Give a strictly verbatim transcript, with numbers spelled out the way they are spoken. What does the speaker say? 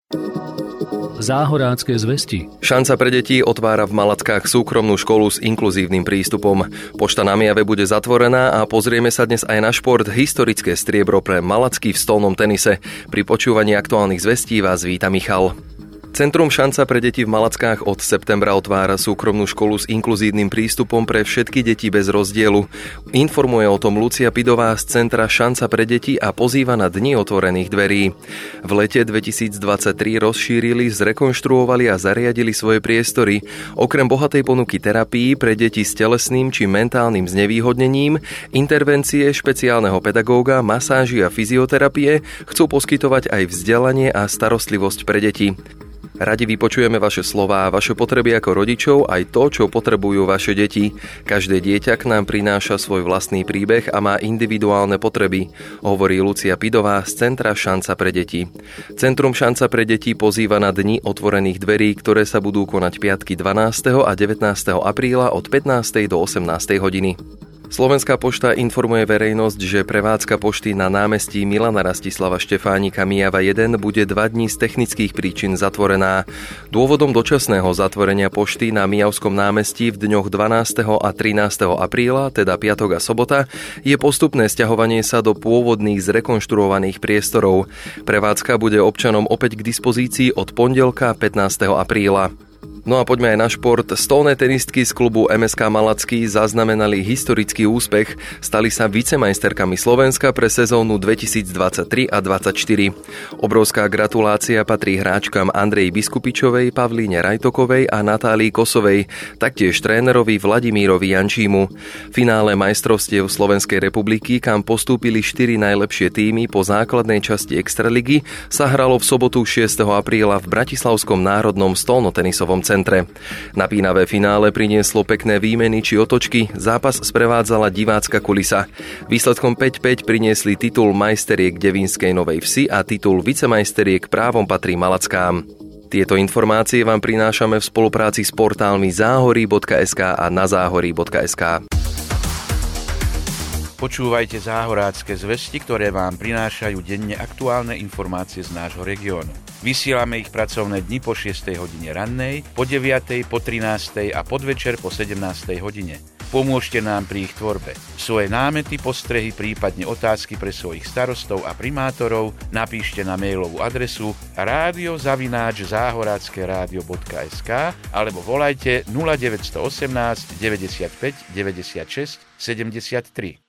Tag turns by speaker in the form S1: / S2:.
S1: Záhorácké zvesti.
S2: Šanca pre deti otvára v Malackách súkromnú školu s inkluzívnym prístupom. Pošta na Mijave bude zatvorená a pozrieme sa dnes aj na šport. Historické striebro pre Malacky v stolnom tenise. Pri počúvaní aktuálnych zvestí vás víta Michal. Centrum Šanca pre deti v Malackách od septembra otvára súkromnú školu s inkluzívnym prístupom pre všetky deti bez rozdielu. Informuje o tom Lucia Pidová z Centra Šanca pre deti a pozýva na Dni otvorených dverí. V lete dvetisícdvadsaťtri rozšírili, zrekonštruovali a zariadili svoje priestory. Okrem bohatej ponuky terapií pre deti s telesným či mentálnym znevýhodnením, intervencie špeciálneho pedagóga, masáži a fyzioterapie chcú poskytovať aj vzdelanie a starostlivosť pre deti. Radi vypočujeme vaše slová, vaše potreby ako rodičov, aj to, čo potrebujú vaše deti. Každé dieťa k nám prináša svoj vlastný príbeh a má individuálne potreby, hovorí Lucia Pidová z Centra Šanca pre deti. Centrum Šanca pre deti pozýva na Dni otvorených dverí, ktoré sa budú konať piatky dvanásteho a devätnásteho apríla od pätnástej do osemnástej hodiny. Slovenská pošta informuje verejnosť, že prevádzka pošty na námestí Milana Rastislava Štefánika Mijava jeden bude dva dni z technických príčin zatvorená. Dôvodom dočasného zatvorenia pošty na Mijavskom námestí v dňoch dvanásteho a trinásteho apríla, teda piatok a sobota, je postupné sťahovanie sa do pôvodných zrekonštruovaných priestorov. Prevádzka bude občanom opäť k dispozícii od pondelka pätnásteho apríla. No a poďme aj na šport. Stolné tenistky z klubu em es ká Malacký zaznamenali historický úspech. Stali sa vicemajsterkami Slovenska pre sezónu dvetisícdvadsaťtri a dvadsaťštyri. Obrovská gratulácia patrí hráčkam Andreji Biskupičovej, Pavlíne Rajtokovej a Natálii Kosovej, taktiež trénerovi Vladimírovi Jančímu. Finále majstrovstiev Slovenskej republiky, kam postúpili štyri najlepšie tímy po základnej časti Extraligy, sa hralo v sobotu šiesteho apríla v Bratislavskom národnom stolnotenisovom centre. Napínavé finále prinieslo pekné výmeny či otočky, zápas sprevádzala divácka kulisa. Výsledkom päť päť priniesli titul majsteriek Devínskej Novej Vsi a titul vicemajsteriek právom patrí Malackám. Tieto informácie vám prinášame v spolupráci s portálmi záhorí bodka es ká a na záhorí bodka es ká.
S3: Počúvajte záhorácké zvesti, ktoré vám prinášajú denne aktuálne informácie z nášho regiónu. Vysielame ich pracovné dni po šiestej hodine rannej, po deviatej, po trinástej a podvečer po sedemnástej hodine. Pomôžte nám pri ich tvorbe. Svoje námety, postrehy, prípadne otázky pre svojich starostov a primátorov napíšte na mailovú adresu rádio zavináč záhorácke rádio bodka es ká alebo volajte nula deväť jedna osem deväťdesiatpäť deväťdesiatšesť sedemdesiattri.